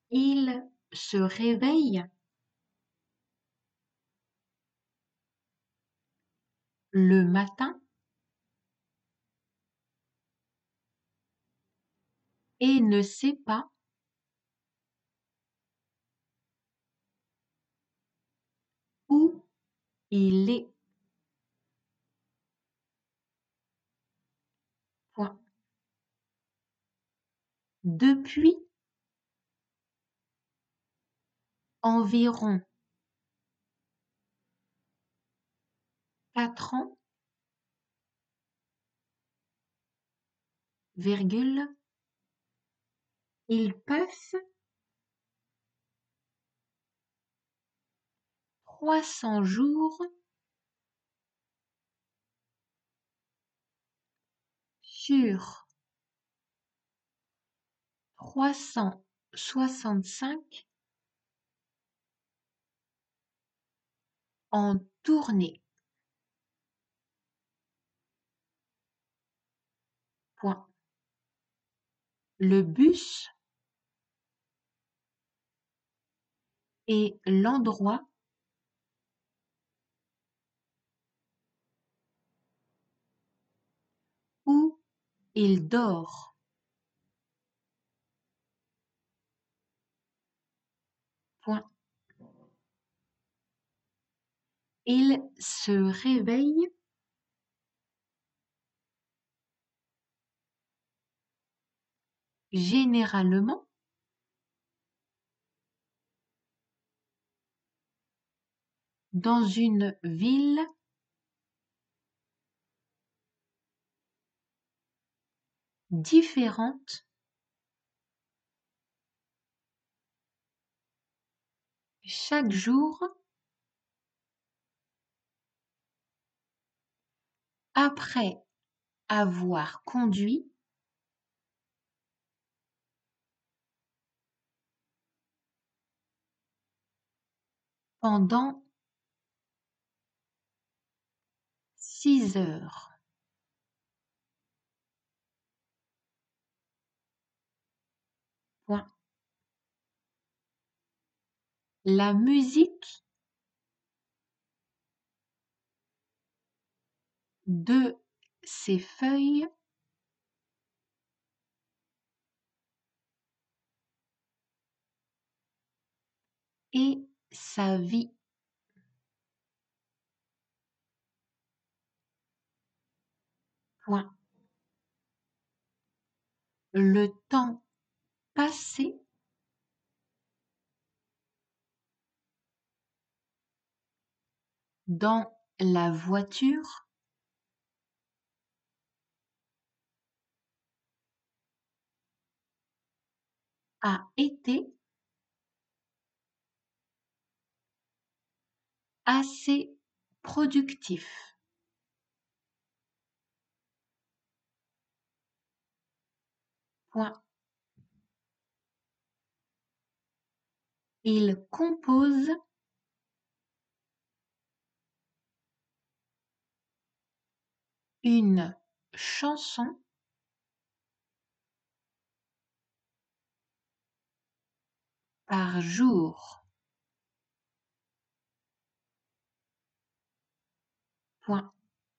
Il se réveille le matin et ne sait pas où il est. Point. Depuis environ 4 ans, virgule, il passe 300 jours sur 365 en tournée. Point. Le bus est l'endroit où il dort. Point. Il se réveille généralement dans une ville différente chaque jour après avoir conduit pendant 6 heures. Point. La musique de ses feuilles et sa vie. Point. Le temps passé dans la voiture a été assez productif. Point. Il compose une chanson par jour. Point.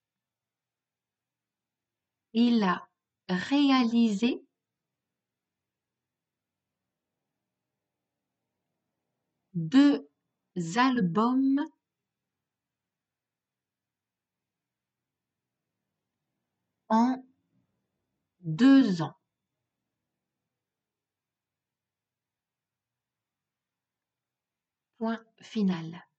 Il a réalisé 2 albums en 2 ans. Point final.